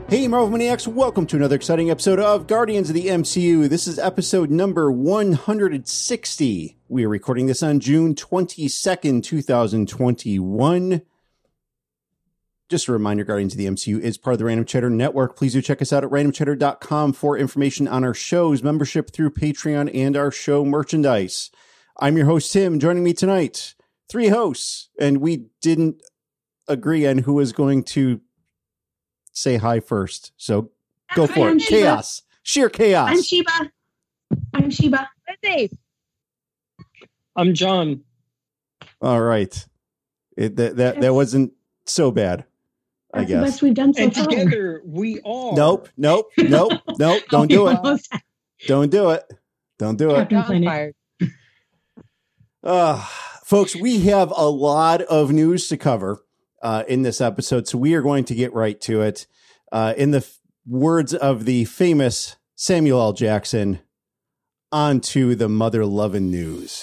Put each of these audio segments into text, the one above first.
Hey Marvel Maniacs, welcome to another exciting episode of Guardians of the MCU. This is episode number 160. We are recording this on June 22nd, 2021. Just a reminder, Guardians of the MCU is part of the Random Chatter Network. Please do check us out at randomchatter.com for information on our shows, membership through Patreon, and our show merchandise. I'm your host, Tim. Joining me tonight, three hosts, and we didn't agree on who was going to say hi first. So go for it. Chaos. Sheer chaos. I'm Sheba. I'm John. All right. That wasn't so bad, I guess. The best we've done so And far. together we are. Nope. Don't do it. Don't do it. Don't do it. Captain Planet. Folks, we have a lot of news to cover in this episode, so we are going to get right to it. In the words of the famous Samuel L. Jackson, on to the mother-loving news.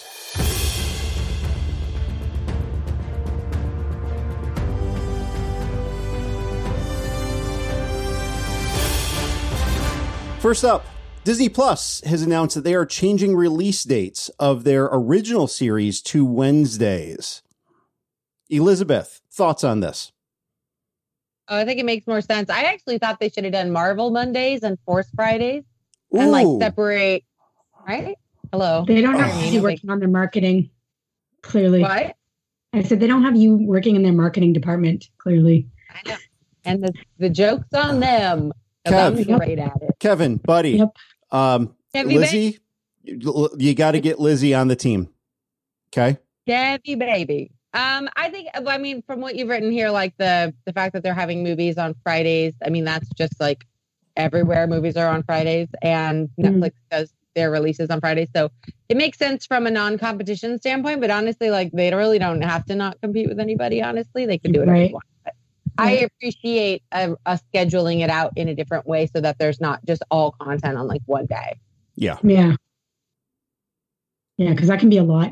First up, Disney Plus has announced that they are changing release dates of their original series to Wednesdays. Elizabeth, thoughts on this? Oh, I think it makes more sense. I actually thought they should have done Marvel Mondays and Force Fridays and like separate, right? Hello. They don't have you working on their marketing, clearly. What? I said they don't have you working in their marketing department, clearly. I know. And the joke's on them. I'm great at it. Kevin, buddy. Yep. Lizzie, you got to get Lizzie on the team. Okay. Gabby baby. I mean, from what you've written here, like the fact that they're having movies on Fridays, I mean, that's just like everywhere movies are on Fridays and Netflix does their releases on Fridays. So it makes sense from a non-competition standpoint, but honestly, like they really don't have to not compete with anybody. Honestly, they can do whatever they want. But I appreciate scheduling it out in a different way so that there's not just all content on like one day. Yeah. Yeah. Yeah. Cause that can be a lot.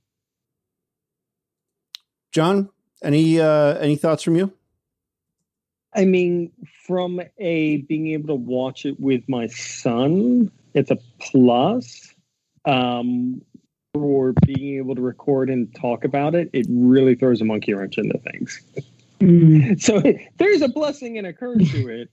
John, any thoughts from you? I mean, from being able to watch it with my son, it's a plus. For being able to record and talk about it, it really throws a monkey wrench into things. So there's a blessing and a curse to it.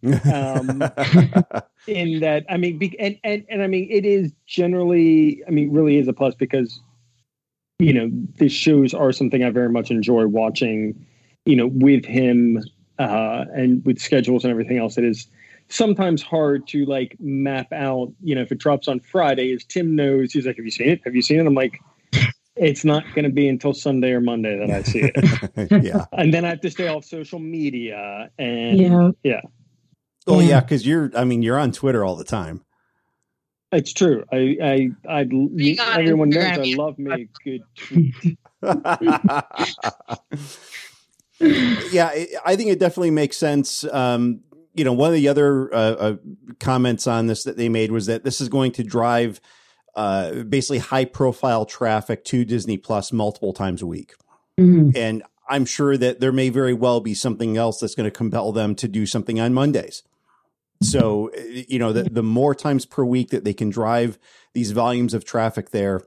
In that, I mean, and I mean, it is generally, I mean, really is a plus because, you know, the shows are something I very much enjoy watching, you know, with him and with schedules and everything else. It is sometimes hard to like map out, you know, if it drops on Friday, as Tim knows, he's like, have you seen it? Have you seen it? I'm like, it's not going to be until Sunday or Monday that I see it. Yeah. And then I have to stay off social media and yeah. Oh yeah. Cause you're on Twitter all the time. It's true. Everyone knows I love me a good tweet. Yeah, I think it definitely makes sense. You know, one of the other comments on this that they made was that this is going to drive basically high profile traffic to Disney Plus multiple times a week. And I'm sure that there may very well be something else that's going to compel them to do something on Mondays. So, you know, the more times per week that they can drive these volumes of traffic there,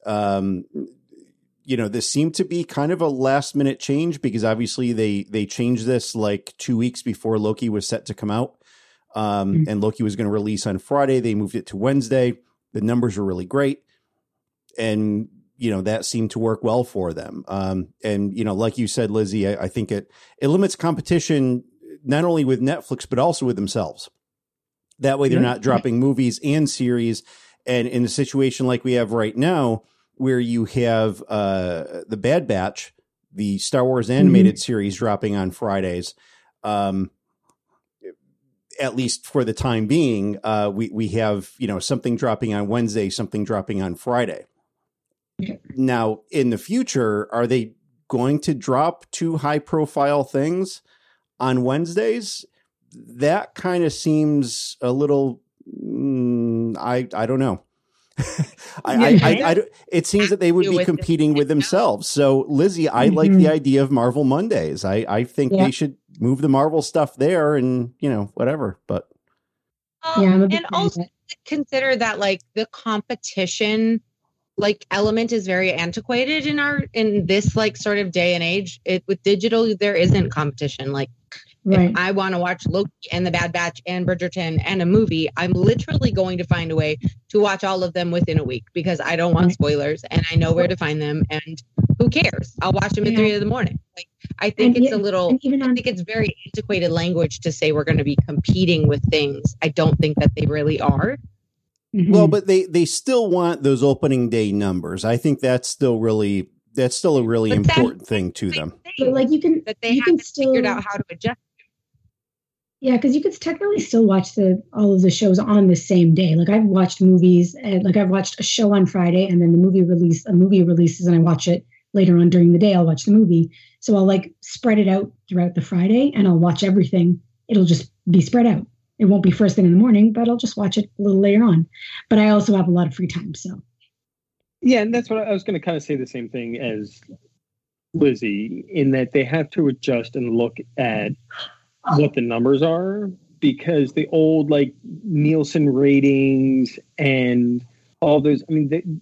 you know, this seemed to be kind of a last minute change because obviously they changed this like 2 weeks before Loki was set to come out. And Loki was going to release on Friday. They moved it to Wednesday. The numbers were really great. And, you know, that seemed to work well for them. And, you know, like you said, Lizzie, I think it limits competition not only with Netflix, but also with themselves. That way they're not dropping movies and series. And in a situation like we have right now, where you have the Bad Batch, the Star Wars animated series dropping on Fridays, at least for the time being, we have, you know, something dropping on Wednesday, something dropping on Friday. Now, in the future, are they going to drop two high profile things on Wednesdays? That kind of seems a little, I don't know. It seems that they would be competing with themselves. So Lizzie, I like the idea of Marvel Mondays. I think move the Marvel stuff there and, whatever. But and also consider that like the competition like element is very antiquated in this like sort of day and age. With digital, there isn't competition. Like Right. if I want to watch Loki and The Bad Batch and Bridgerton and a movie, I'm literally going to find a way to watch all of them within a week because I don't want spoilers and I know where to find them. And who cares? I'll watch them at 3 a.m. Like, I think it's I think it's very antiquated language to say we're going to be competing with things. I don't think that they really are. Mm-hmm. Well, but they still want those opening day numbers. I think that's still a really important thing to them. But like they haven't figured out how to adjust. Yeah, because you could technically still watch all of the shows on the same day. Like I've watched movies, and like I've watched a show on Friday, and then a movie releases, and I watch it later on during the day. I'll watch the movie, so I'll like spread it out throughout the Friday, and I'll watch everything. It'll just be spread out. It won't be first thing in the morning, but I'll just watch it a little later on. But I also have a lot of free time, so. Yeah, and that's what I was going to kind of say the same thing as Lizzie, in that they have to adjust and look at what the numbers are, because the old like Nielsen ratings and all those, I mean,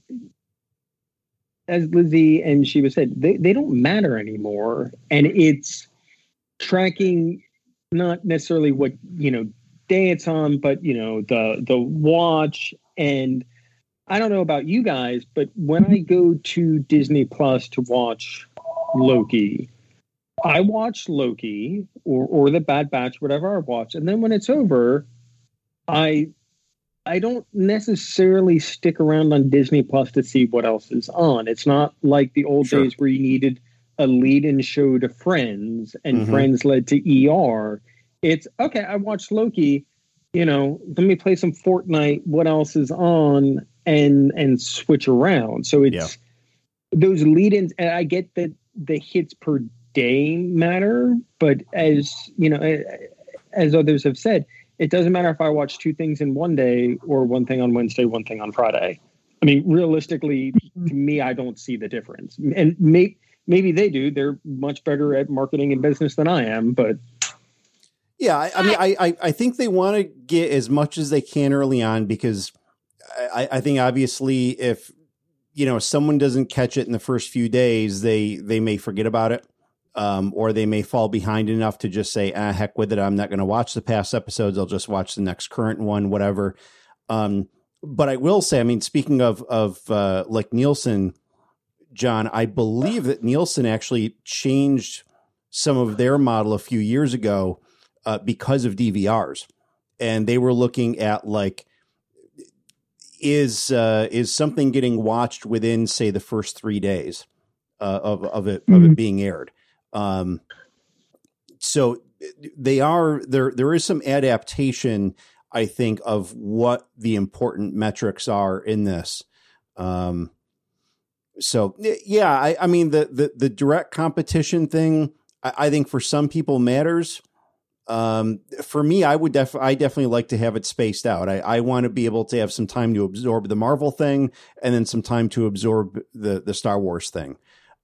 as Lizzie and Shiva said, they don't matter anymore. And it's tracking not necessarily what, day it's on, but, the watch. And I don't know about you guys, but when I go to Disney Plus to watch Loki, I watch Loki or The Bad Batch, whatever I watch, and then when it's over, I don't necessarily stick around on Disney Plus to see what else is on. It's not like the old days where you needed a lead-in show to Friends, and Friends led to ER. It's okay. I watched Loki. Let me play some Fortnite. What else is on? And switch around. So it's those lead-ins, and I get that the hits per day matter, but as others have said, it doesn't matter if I watch two things in one day or one thing on Wednesday, one thing on Friday. I mean, realistically, to me, I don't see the difference. And maybe they do. They're much better at marketing and business than I am, but yeah, I mean, I think they want to get as much as they can early on, because I think obviously if someone doesn't catch it in the first few days, they may forget about it. Or they may fall behind enough to just say, heck with it. I'm not going to watch the past episodes. I'll just watch the next current one, whatever. But I will say, I mean, speaking of like Nielsen, John, I believe that Nielsen actually changed some of their model a few years ago because of DVRs. And they were looking at like, is something getting watched within, say, the first 3 days of it being aired? So there is some adaptation, I think, of what the important metrics are in this. So yeah, I mean, the direct competition thing, I think for some people matters. For me, I definitely like to have it spaced out. I want to be able to have some time to absorb the Marvel thing and then some time to absorb the Star Wars thing.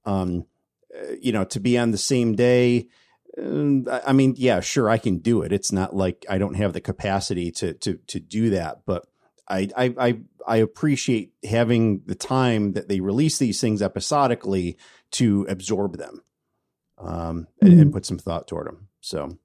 To be on the same day. I mean, yeah, sure, I can do it. It's not like I don't have the capacity to do that, but I appreciate having the time that they release these things episodically to absorb them, and put some thought toward them. So,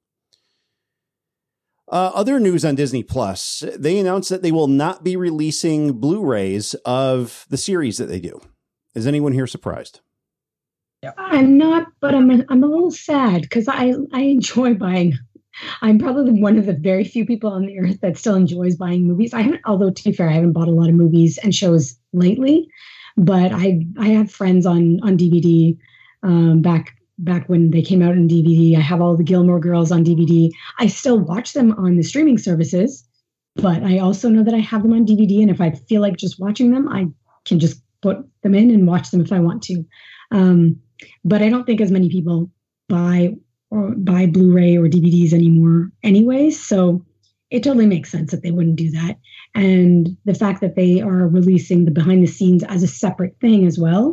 other news on Disney Plus, they announced that they will not be releasing Blu-rays of the series that they do. Is anyone here surprised? I'm not, but I'm a little sad because I enjoy buying. I'm probably one of the very few people on the earth that still enjoys buying movies. Although to be fair, I haven't bought a lot of movies and shows lately, but I have friends on DVD back when they came out on DVD. I have all the Gilmore Girls on DVD. I still watch them on the streaming services, but I also know that I have them on DVD, and if I feel like just watching them, I can just put them in and watch them if I want to. But I don't think as many people buy Blu-ray or DVDs anymore anyway. So it totally makes sense that they wouldn't do that. And the fact that they are releasing the behind the scenes as a separate thing as well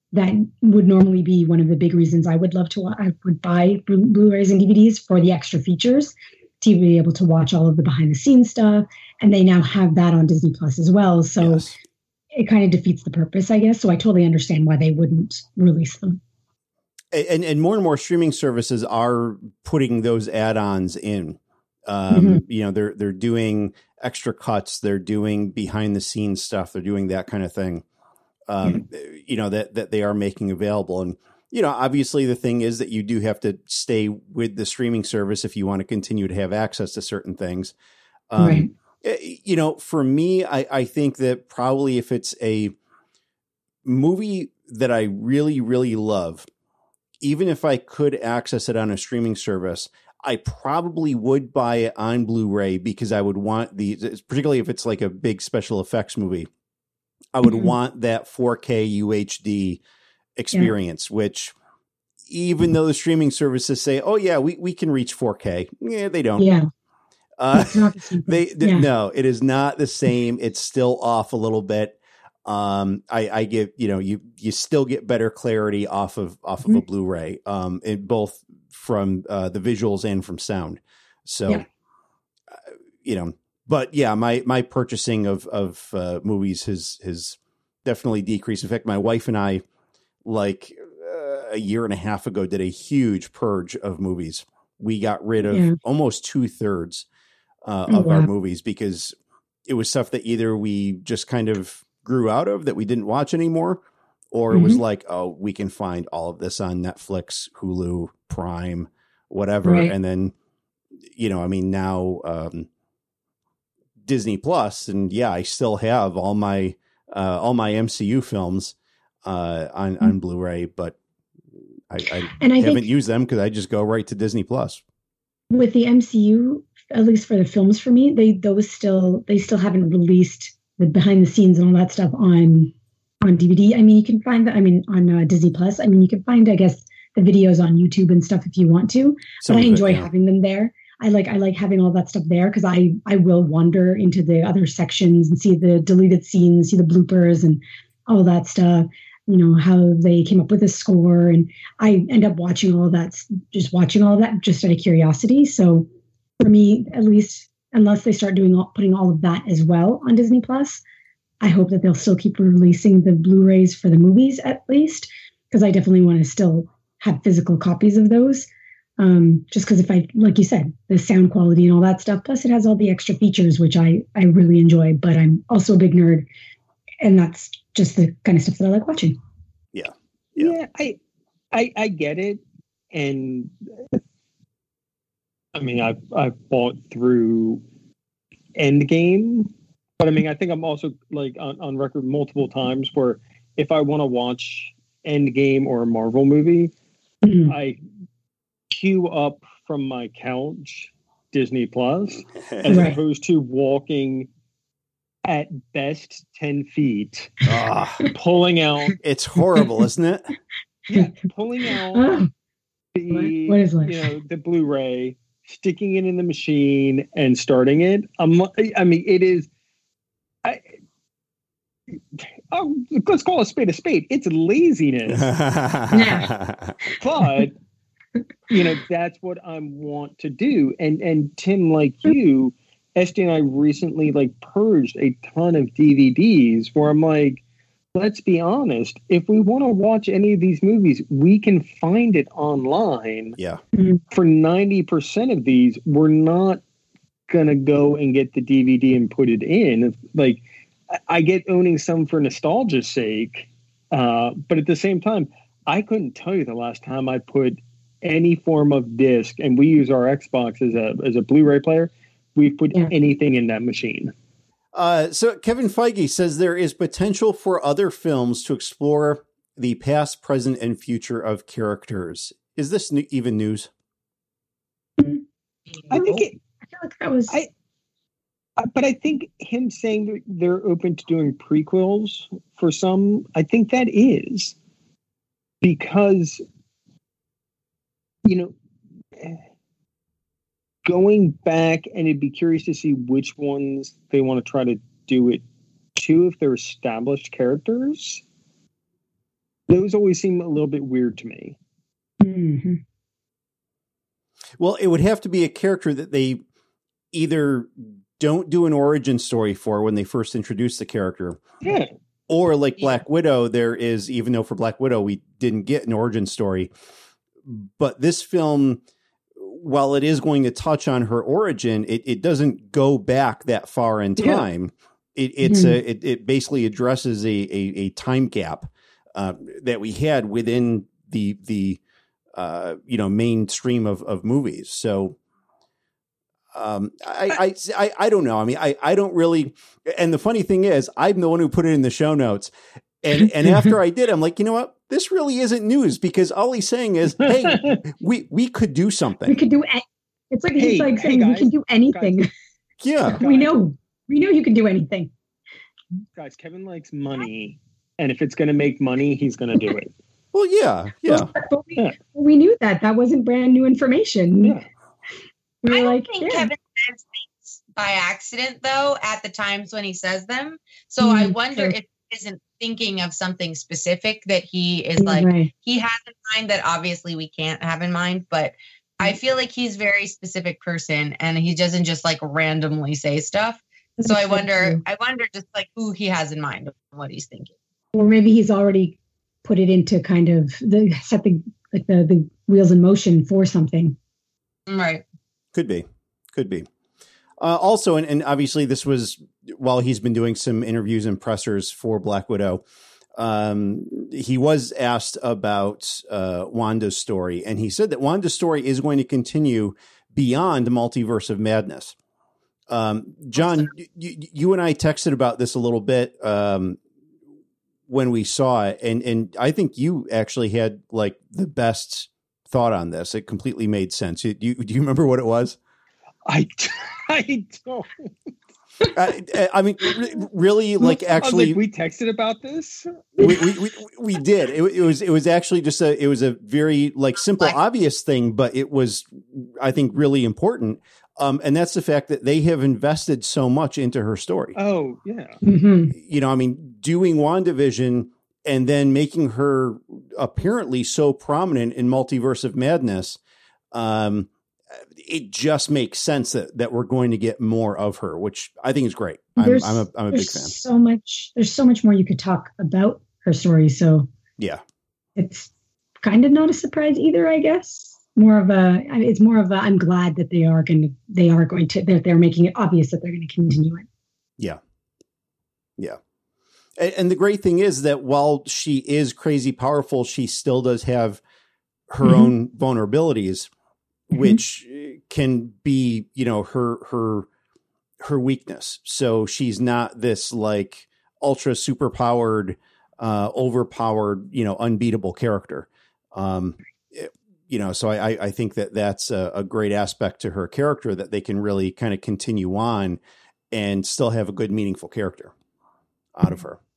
that would normally be one of the big reasons I would love to. I would buy Blu-rays and DVDs for the extra features to be able to watch all of the behind-the-scenes stuff, and they now have that on Disney Plus as well. So yes. It kind of defeats the purpose, I guess. So I totally understand why they wouldn't release them. And more and more streaming services are putting those add-ons in. You know, they're doing extra cuts, they're doing behind-the-scenes stuff, they're doing that kind of thing. You know, that they are making available. And, you know, obviously the thing is that you do have to stay with the streaming service if you want to continue to have access to certain things. Right. You know, for me, I think that probably if it's a movie that I really, really love, even if I could access it on a streaming service, I probably would buy it on Blu-ray because I would want particularly if it's like a big special effects movie, I would want that 4K UHD experience, which even though the streaming services say, oh yeah, we can reach 4K. Yeah, they don't. Yeah. No, it is not the same. It's still off a little bit. I give, you know, you still get better clarity off of a Blu-ray, both from the visuals and from sound. So, you know, but yeah, my purchasing of movies has definitely decreased. In fact, my wife and I, like a year and a half ago, did a huge purge of movies. We got rid of almost 2/3 of our movies because it was stuff that either we just kind of grew out of that we didn't watch anymore, or it was like, oh, we can find all of this on Netflix, Hulu, Prime, whatever. Right. And then, you know, I mean, now Disney Plus, and I still have all my MCU films on Blu-ray, but I haven't used them because I just go right to Disney Plus. With the MCU, at least for the films, for me, they still haven't released the behind the scenes and all that stuff on DVD. I mean, you can find that. I mean, on Disney Plus. I mean, you can find, I guess, the videos on YouTube and stuff if you want to. But I enjoy having them there. I like having all that stuff there because I will wander into the other sections and see the deleted scenes, see the bloopers and all that stuff. You know, how they came up with a score, and I end up watching all that just out of curiosity. So for me, at least, unless they start putting all of that as well on Disney Plus, I hope that they'll still keep releasing the Blu-rays for the movies at least, because I definitely want to still have physical copies of those. Just because if like you said, the sound quality and all that stuff, plus it has all the extra features, which I really enjoy, but I'm also a big nerd, and that's just the kind of stuff that I like watching. Yeah, I get it. And I mean, I've bought through Endgame, but I mean, I think I'm also like on record multiple times where if I want to watch Endgame or a Marvel movie, I queue up from my couch Disney Plus as opposed to walking at best 10 feet, pulling out. It's horrible, isn't it? Yeah, pulling out the Blu-ray, sticking it in the machine, and starting it. I mean, it is. Let's call a spade a spade. It's laziness, but you know that's what I want to do. And Tim, like you, Esty and I recently like purged a ton of DVDs where I'm like, let's be honest, if we want to watch any of these movies, we can find it online. Yeah. For 90% of these, we're not gonna go and get the DVD and put it in. Like, I get owning some for nostalgia's sake, but at the same time, I couldn't tell you the last time I put any form of disc, and we use our Xbox as a Blu-ray player. We've put anything in that machine. So Kevin Feige says there is potential for other films to explore the past, present, and future of characters. Is this even news? I think I feel like that was. But I think him saying that they're open to doing prequels for some, I think that is because, you know, going back, and it'd be curious to see which ones they want to try to do it to if they're established characters. those always seem a little bit weird to me. Mm-hmm. Well, it would have to be a character that they either don't do an origin story for when they first introduce the character. Yeah. Or like Black Widow, there is, even though for Black Widow, we didn't get an origin story. But this film, while it is going to touch on her origin, it doesn't go back that far in time. Yeah. It basically addresses a time gap that we had within the mainstream of movies. So I don't know. I mean, I don't really. And the funny thing is, I'm the one who put it in the show notes. And after I did, I'm like, you know what? This really isn't news, because all he's saying is, hey, we could do something. We could do. It's like he's like saying guys, we can do anything. Guys. Yeah, guys. We know you can do anything. Guys, Kevin likes money, and if it's going to make money, he's going to do it. Well, yeah. But we knew that wasn't brand new information. Yeah. I don't think Kevin says things by accident, though, at the times when he says them. So I wonder if he isn't thinking of something specific that he is he has in mind that obviously we can't have in mind. But I feel like he's a very specific person, and he doesn't just like randomly say stuff. So I wonder just like who he has in mind and what he's thinking. Or maybe he's already put it into kind of set the wheels in motion for something. Right. Could be. Also, and obviously this was while he's been doing some interviews and pressers for Black Widow. He was asked about Wanda's story, and he said that Wanda's story is going to continue beyond Multiverse of Madness. John, you and I texted about this a little bit when we saw it, and I think you actually had like the best thought on this. It completely made sense. Do you remember what it was? I don't. I mean, really, like actually, we texted about this. We did. It was actually just it was a very like simple, obvious thing, but it was, I think, really important. And that's the fact that they have invested so much into her story. Oh yeah. Mm-hmm. You know, I mean, doing WandaVision and then making her apparently so prominent in Multiverse of Madness, it just makes sense that we're going to get more of her, which I think is great. I'm a big fan. There's so much more you could talk about her story. So yeah, it's kind of not a surprise either, I guess. It's more of a, I'm glad that they're making it obvious that they're going to continue it. Yeah. Yeah. And the great thing is that while she is crazy powerful, she still does have her own vulnerabilities, which can be, you know, her weakness. So she's not this like ultra super powered, overpowered, you know, unbeatable character. You know, so I think that's a great aspect to her character that they can really kind of continue on and still have a good, meaningful character out of her.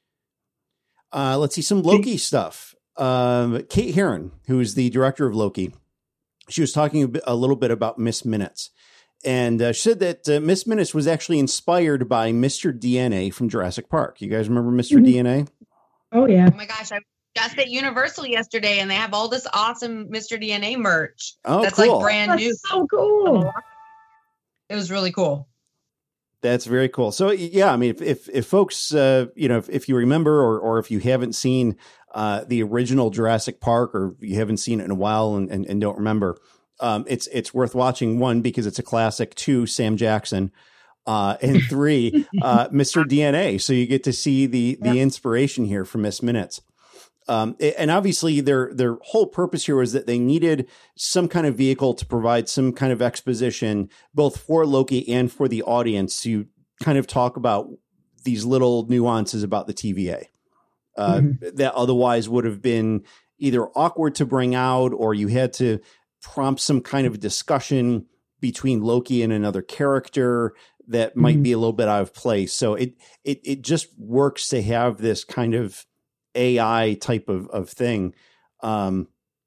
Let's see some Loki stuff. Kate Herron, who is the director of Loki, she was talking a little bit about Miss Minutes. And she said that Miss Minutes was actually inspired by Mr. DNA from Jurassic Park. You guys remember Mr. DNA? Oh, yeah. Oh, my gosh. I was just at Universal yesterday, and they have all this awesome Mr. DNA merch. Oh, that's cool. like brand new. That's so cool. It was really cool. That's very cool. So, yeah, I mean, if folks, you know, if you remember or if you haven't seen the original Jurassic Park, or you haven't seen it in a while and don't remember, it's worth watching. One, because it's a classic. Two, Sam Jackson. And three, Mr. DNA. So you get to see the inspiration here from Miss Minutes. And obviously their whole purpose here was that they needed some kind of vehicle to provide some kind of exposition, both for Loki and for the audience, to kind of talk about these little nuances about the TVA that otherwise would have been either awkward to bring out, or you had to prompt some kind of discussion between Loki and another character that might be a little bit out of place. So it just works to have this kind of AI type of thing. And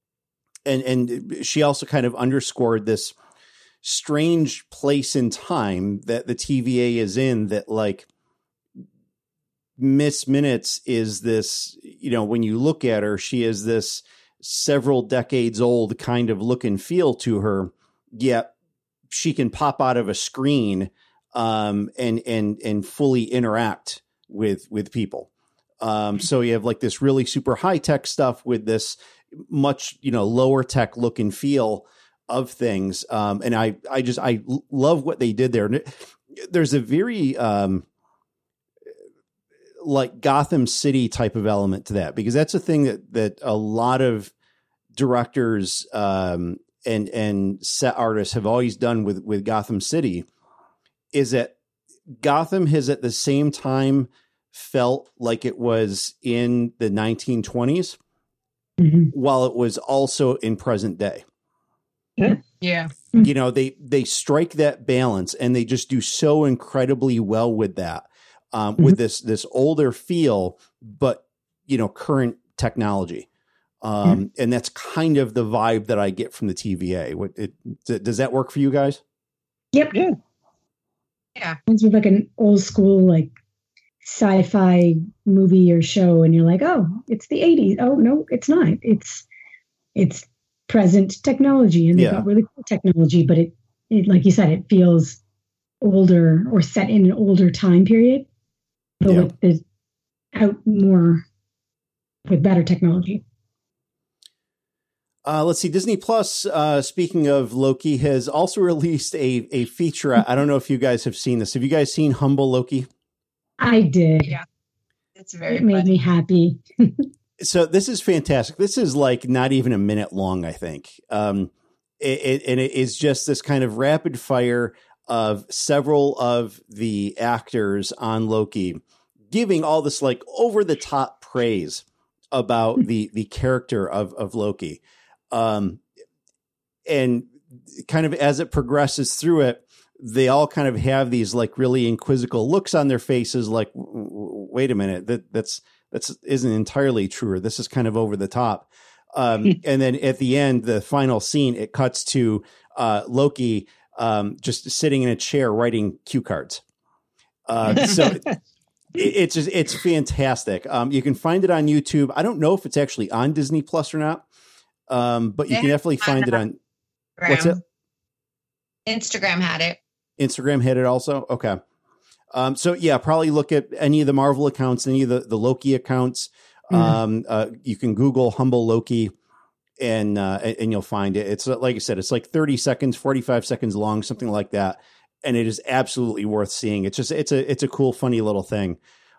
she also kind of underscored this strange place in time that the TVA is in, that like Miss Minutes is this, you know, when you look at her, she is this several decades old kind of look and feel to her, yet she can pop out of a screen and fully interact with people. So you have like this really super high tech stuff with this much, you know, lower tech look and feel of things. And I love what they did there. There's a very like Gotham City type of element to that, because that's a thing that a lot of directors and set artists have always done with Gotham City, is that Gotham has at the same time felt like it was in the 1920s while it was also in present day. Yeah. You know, they strike that balance, and they just do so incredibly well with that, with this older feel, but, you know, current technology. And that's kind of the vibe that I get from the TVA. Does that work for you guys? Yep. Yeah. It's like an old school, like sci-fi movie or show, and you're like, oh, it's the 80s. Oh no, it's not. It's present technology, and they've got really cool technology, but it like you said, it feels older or set in an older time period, but with the out more with better technology. Let's see. Disney Plus, speaking of Loki, has also released a feature. I don't know if you guys have seen this. Have you guys seen Humble Loki? I did. Yeah. It's very It made me happy. So this is fantastic. This is like not even a minute long, I think. And it is just this kind of rapid fire of several of the actors on Loki giving all this like over the top praise about the character of Loki. And kind of as it progresses through it, they all kind of have these like really inquisitive looks on their faces. Like, wait a minute, that's isn't entirely true. Or this is kind of over the top. And then at the end, the final scene, it cuts to Loki just sitting in a chair writing cue cards. So it's fantastic. You can find it on YouTube. I don't know if it's actually on Disney Plus or not. But you can definitely find it on Instagram. What's it? Instagram had it. Instagram had it also. Okay. So yeah, probably look at any of the Marvel accounts, any of the Loki accounts. You can Google Humble Loki and you'll find it. It's like I said, it's like 30 seconds, 45 seconds long, something like that. And it is absolutely worth seeing. It's just, it's a cool, funny little thing.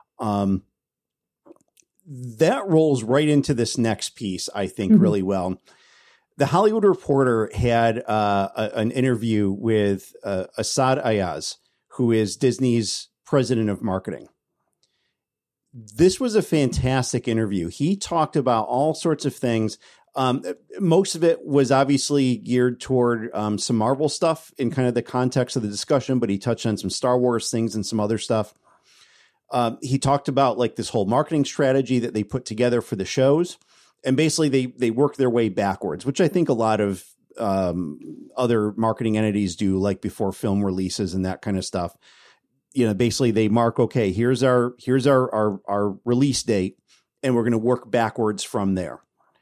That rolls right into this next piece, I think, really well. The Hollywood Reporter had an interview with Asad Ayaz, who is Disney's president of marketing. This was a fantastic interview. He talked about all sorts of things. Most of it was obviously geared toward some Marvel stuff in kind of the context of the discussion, but he touched on some Star Wars things and some other stuff. He talked about like this whole marketing strategy that they put together for the shows, and basically they work their way backwards, which I think a lot of other marketing entities do, like before film releases and that kind of stuff. You know, basically they mark, okay, here's our release date, and we're going to work backwards from there.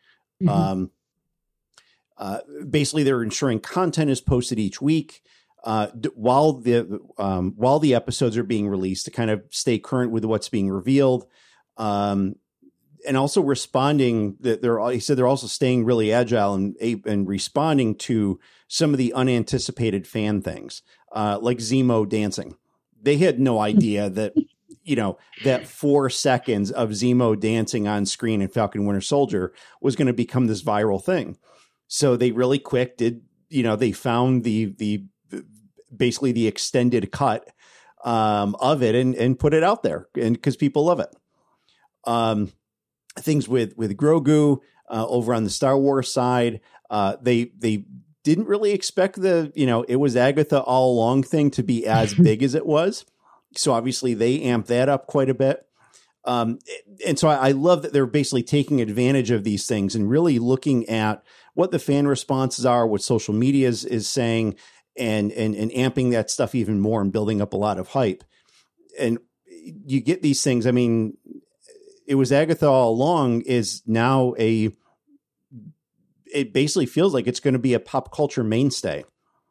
Basically they're ensuring content is posted each week. While the episodes are being released, to kind of stay current with what's being revealed, and also responding. He said they're also staying really agile and responding to some of the unanticipated fan things, like Zemo dancing. They had no idea that that 4 seconds of Zemo dancing on screen in Falcon Winter Soldier was going to become this viral thing. So they really quick they found the basically the extended cut of it and put it out there, and because people love it. Things with Grogu over on the Star Wars side, they didn't really expect it was Agatha all along thing to be as big as it was. So obviously they amped that up quite a bit. And so I love that they're basically taking advantage of these things and really looking at what the fan responses are, what social media is saying, and amping that stuff even more and building up a lot of hype. And, you get these things. I mean, it was Agatha all along is now it basically feels like it's going to be a pop culture mainstay.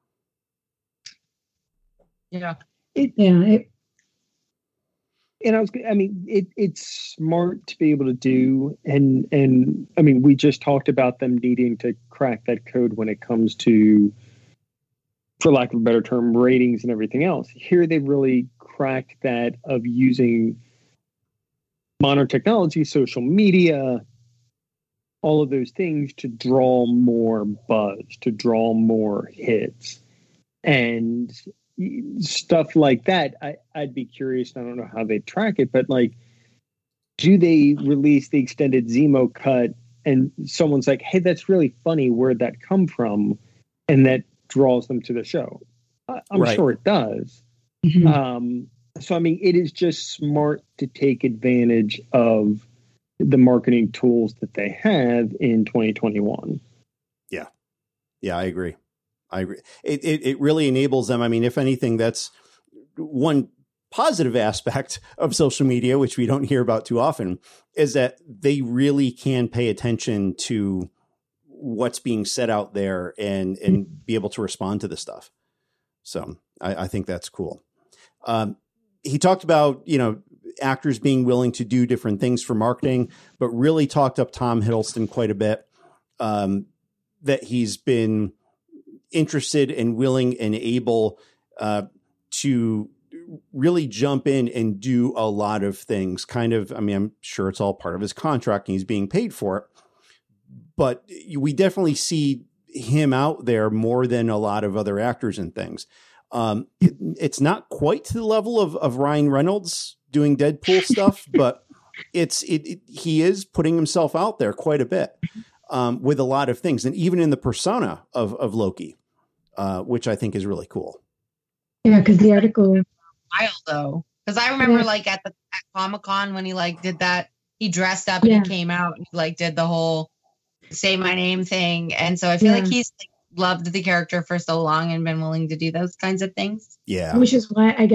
Yeah. And it's smart to be able to do. And I mean, we just talked about them needing to crack that code when it comes to, for lack of a better term, ratings and everything else. Here, they've really cracked that of using modern technology, social media, all of those things to draw more buzz, to draw more hits. And stuff like that, I'd be curious. I don't know how they track it, but like, do they release the extended Zemo cut and someone's like, hey, that's really funny, where'd that come from? And that draws them to the show. I'm sure it does. Mm-hmm. So I mean, it is just smart to take advantage of the marketing tools that they have in 2021. Yeah, I agree. It really enables them. I mean, if anything, that's one positive aspect of social media, which we don't hear about too often, is that they really can pay attention to what's being said out there and be able to respond to the stuff. So I think that's cool. He talked about, actors being willing to do different things for marketing, but really talked up Tom Hiddleston quite a bit, that he's been interested and willing and able to really jump in and do a lot of things. I'm sure it's all part of his contract and he's being paid for it, but we definitely see him out there more than a lot of other actors and things. It's not quite to the level of Ryan Reynolds doing Deadpool stuff, but he is putting himself out there quite a bit with a lot of things, and even in the persona of Loki, which I think is really cool. Yeah, because the article, wild though, because I remember like at Comic-Con when he like did that, he dressed up and he came out and like did the whole say my name thing, and so I feel like he's like loved the character for so long and been willing to do those kinds of things. Yeah. Which is why he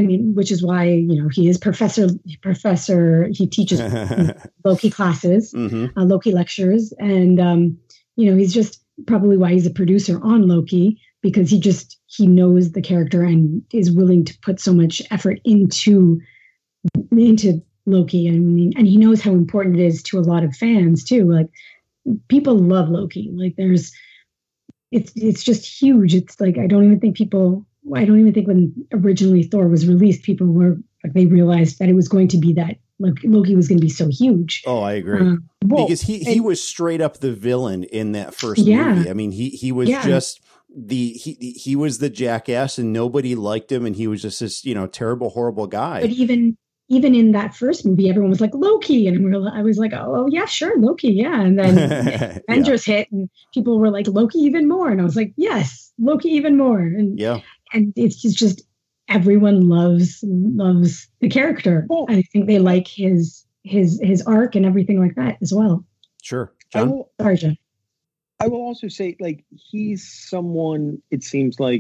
is professor, he teaches Loki classes, Loki lectures. And, he's just probably why he's a producer on Loki, because he knows the character and is willing to put so much effort into Loki. I mean, and he knows how important it is to a lot of fans too. Like, people love Loki. Like it's just huge. It's like, I don't even think when originally Thor was released, people were like, they realized that it was going to be that, like, Loki was going to be so huge. Oh, I agree. Because he was straight up the villain in that first movie. I mean, he was just he was the jackass and nobody liked him. And he was just this, terrible, horrible guy. But even in that first movie, everyone was like, Loki. And I was like, oh yeah, sure. Loki. Yeah. And then Avengers hit and people were like, Loki even more. And I was like, yes, Loki even more. And it's just everyone loves the character. Well, I think they like his arc and everything like that as well. Sure. John? Sorry, John. I will also say, like, he's someone, it seems like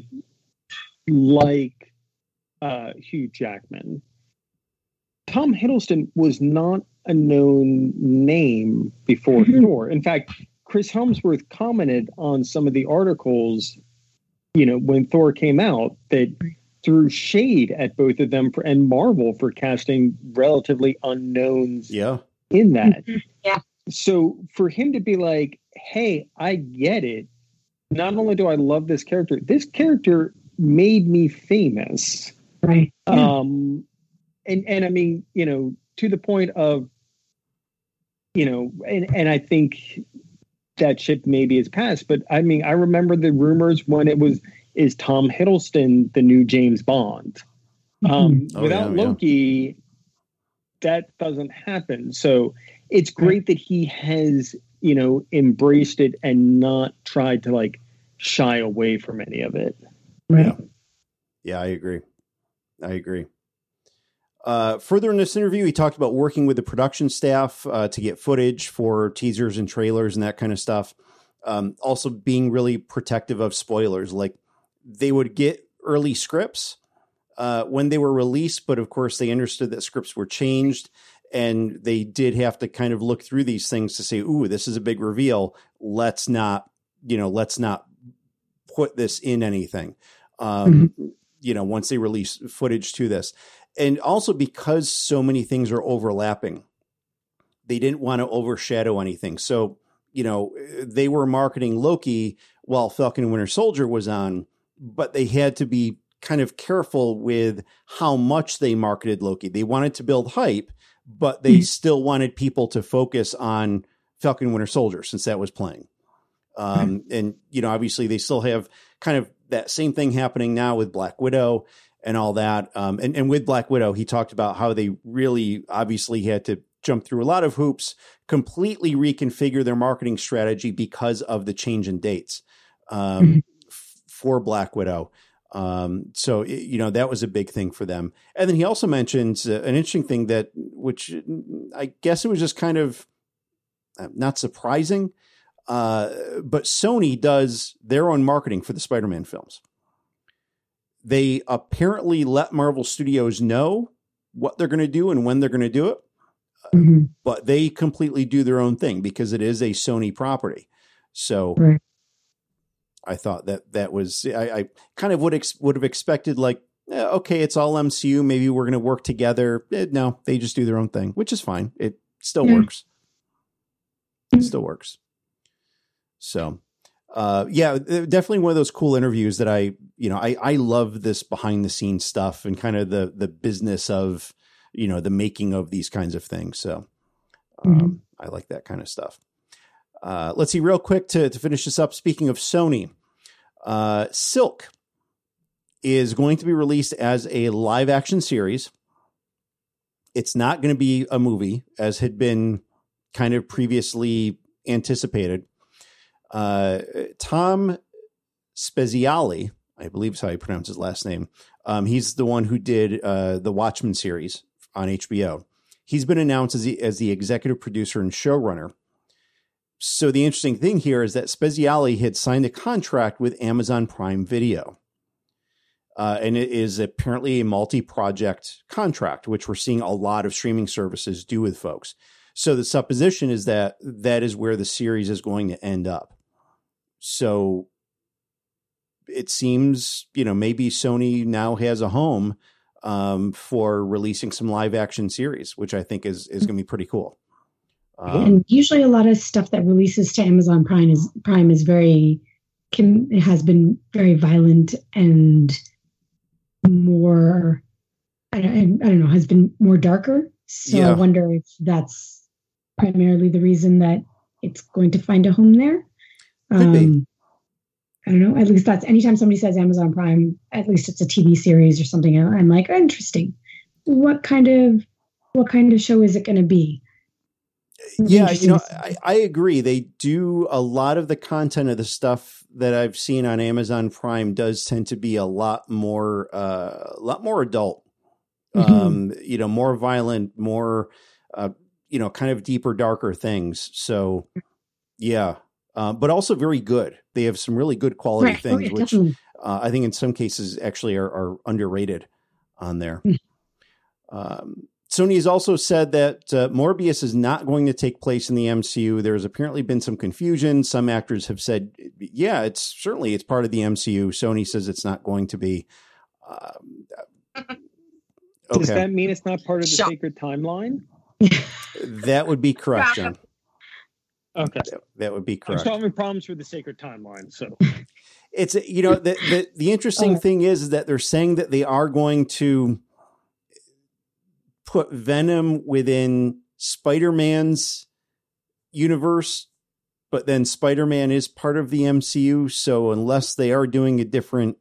Hugh Jackman. Tom Hiddleston was not a known name before Thor. In fact, Chris Hemsworth commented on some of the articles, when Thor came out, that threw shade at both of them and Marvel for casting relatively unknowns in that. Yeah. So for him to be like, hey, I get it. Not only do I love this character made me famous. Right. Yeah. And I mean, to the point of, and I think that ship maybe is past, but I mean, I remember the rumors when it was, is Tom Hiddleston the new James Bond? Without Loki, that doesn't happen. So it's great that he has, embraced it and not tried to like shy away from any of it. Right. Yeah, I agree. Further in this interview, he talked about working with the production staff to get footage for teasers and trailers and that kind of stuff. Also being really protective of spoilers. Like, they would get early scripts when they were released, but of course they understood that scripts were changed, and they did have to kind of look through these things to say, "Ooh, this is a big reveal. Let's not put this in anything." Once they release footage to this, and also because so many things are overlapping, they didn't want to overshadow anything. So, they were marketing Loki while Falcon and Winter Soldier was on, but they had to be kind of careful with how much they marketed Loki. They wanted to build hype, but they still wanted people to focus on Falcon and Winter Soldier since that was playing. And, obviously they still have kind of that same thing happening now with Black Widow and all that. And with Black Widow, he talked about how they really obviously had to jump through a lot of hoops, completely reconfigure their marketing strategy because of the change in dates for Black Widow. So, that was a big thing for them. And then he also mentioned an interesting thing which I guess it was just kind of not surprising, but Sony does their own marketing for the Spider-Man films. They apparently let Marvel Studios know what they're going to do and when they're going to do it. But they completely do their own thing because it is a Sony property. So I thought that was, I kind of would have expected okay, it's all MCU. Maybe we're going to work together. No, they just do their own thing, which is fine. It still works. It still works. So, definitely one of those cool interviews that I love this behind the scenes stuff and kind of the business of, the making of these kinds of things. So I like that kind of stuff. Let's see real quick to finish this up. Speaking of Sony, Silk is going to be released as a live action series. It's not going to be a movie as had been kind of previously anticipated. Tom Spezialy, I believe is how you pronounce his last name. He's the one who did the Watchmen series on HBO. He's been announced as the executive producer and showrunner. So the interesting thing here is that Spezialy had signed a contract with Amazon Prime Video. And it is apparently a multi-project contract, which we're seeing a lot of streaming services do with folks. So the supposition is that is where the series is going to end up. So it seems, maybe Sony now has a home for releasing some live action series, which I think is going to be pretty cool. And usually a lot of stuff that releases to Amazon Prime has been very violent and more, I don't know, has been more darker. So I wonder if that's primarily the reason that it's going to find a home there. Could be. I don't know. At least that's anytime somebody says Amazon Prime, at least it's a TV series or something. I'm like, oh, interesting. What kind of show is it going to be? Yeah, I agree. They do a lot of the content of the stuff that I've seen on Amazon Prime does tend to be a lot more adult, more violent, more, kind of deeper, darker things. So, yeah. But also very good. They have some really good quality things, which I think in some cases actually are underrated on there. Sony has also said that Morbius is not going to take place in the MCU. There's apparently been some confusion. Some actors have said, yeah, it's part of the MCU. Sony says it's not going to be. Okay. Does that mean it's not part of the sacred timeline? That would be correct, John. Okay. That would be correct. I'm solving problems with the sacred timeline. So it's, the interesting thing is that they're saying that they are going to put Venom within Spider-Man's universe, but then Spider-Man is part of the MCU. So unless they are doing a different,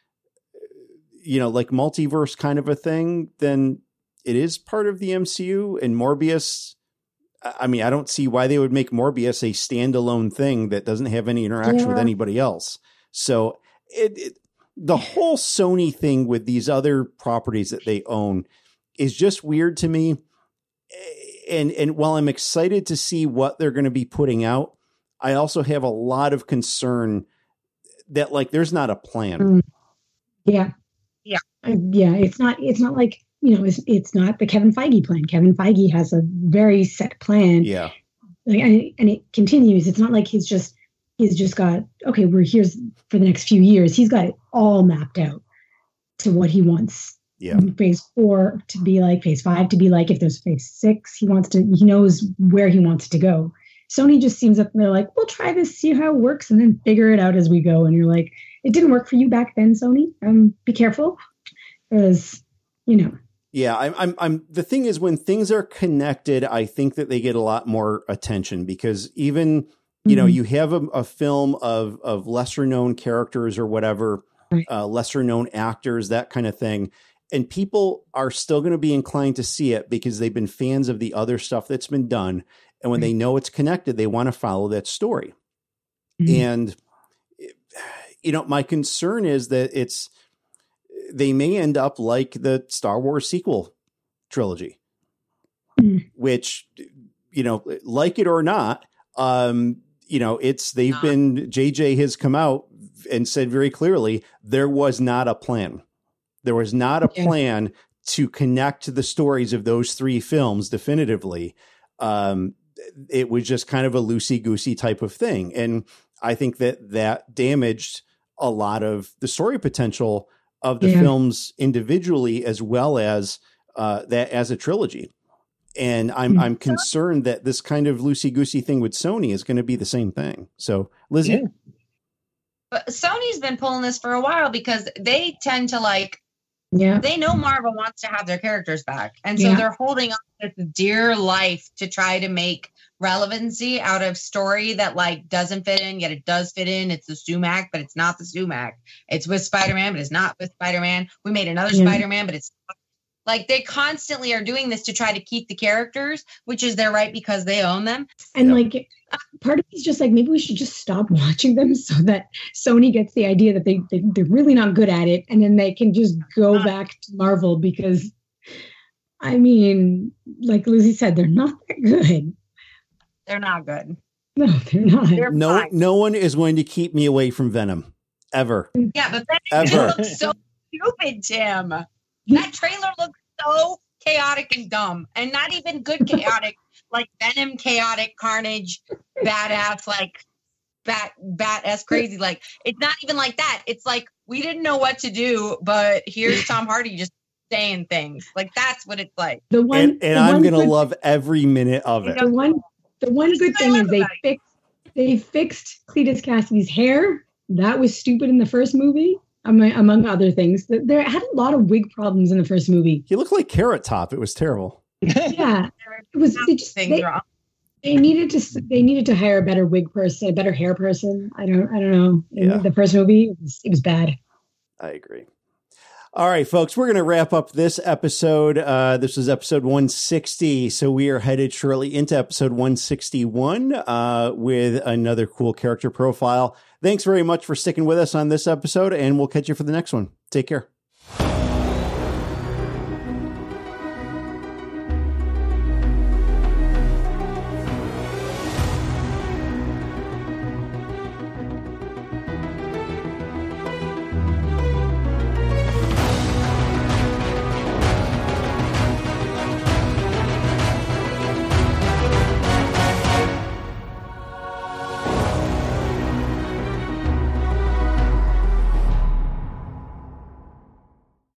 like multiverse kind of a thing, then it is part of the MCU. And Morbius, I mean, I don't see why they would make Morbius a standalone thing that doesn't have any interaction with anybody else. So the whole Sony thing with these other properties that they own is just weird to me. And while I'm excited to see what they're going to be putting out, I also have a lot of concern that there's not a plan. Yeah. Yeah. It's not like, it's not the Kevin Feige plan. Kevin Feige has a very set plan. Yeah. And it continues. It's not like he's just got, okay, we're here's for the next few years. He's got it all mapped out to what he wants. Yeah. Phase 4 to be like, phase 5 to be like, if there's phase 6, he knows where he wants to go. Sony just seems that they're like, we'll try this, see how it works, and then figure it out as we go. And you're like, it didn't work for you back then, Sony. Be careful. Because, Yeah, I'm the thing is, when things are connected, I think that they get a lot more attention, because even, you have a film of lesser known characters or whatever, lesser known actors, that kind of thing. And people are still going to be inclined to see it because they've been fans of the other stuff that's been done. And when they know it's connected, they want to follow that story. And, my concern is that they may end up like the Star Wars sequel trilogy, which, like it or not, JJ has come out and said very clearly, there was not a plan. There was not a plan to connect the stories of those 3 films definitively. It was just kind of a loosey-goosey type of thing. And I think that damaged a lot of the story potential of the films individually, as well as that as a trilogy. And I'm concerned that this kind of loosey-goosey thing with Sony is going to be the same thing. So, Lizzie? Yeah. But Sony's been pulling this for a while because they tend to they know Marvel wants to have their characters back. And so they're holding on to this dear life to try to make relevancy out of story that doesn't fit in, yet it does fit in. It's the sumac, but it's not the sumac. It's with Spider-Man, but it's not with Spider-Man. We made another Spider-Man, but it's not. They constantly are doing this to try to keep the characters, which is their right because they own them. And part of me is just maybe we should just stop watching them so that Sony gets the idea that they're really not good at it, and then they can just go back to Marvel, because like Lizzie said, they're not that good. They're not good. No, they're not. No one is going to keep me away from Venom ever. Yeah, but Venom looks so stupid, Tim. That trailer looks so chaotic and dumb, and not even good chaotic, like Venom chaotic carnage, badass, bat-ass crazy. It's not even like that. It's we didn't know what to do, but here's Tom Hardy just saying things. That's what it's like. I'm going to love every minute of it. The one good thing is they fixed Cletus Cassidy's hair. That was stupid in the first movie, among other things. There had a lot of wig problems in the first movie. He looked like Carrot Top. It was terrible. Yeah, it was. They needed to hire a better wig person, a better hair person. I don't know. In the first movie, it was bad. I agree. All right, folks, we're going to wrap up this episode. This was episode 160. So we are headed shortly into episode 161 with another cool character profile. Thanks very much for sticking with us on this episode, and we'll catch you for the next one. Take care.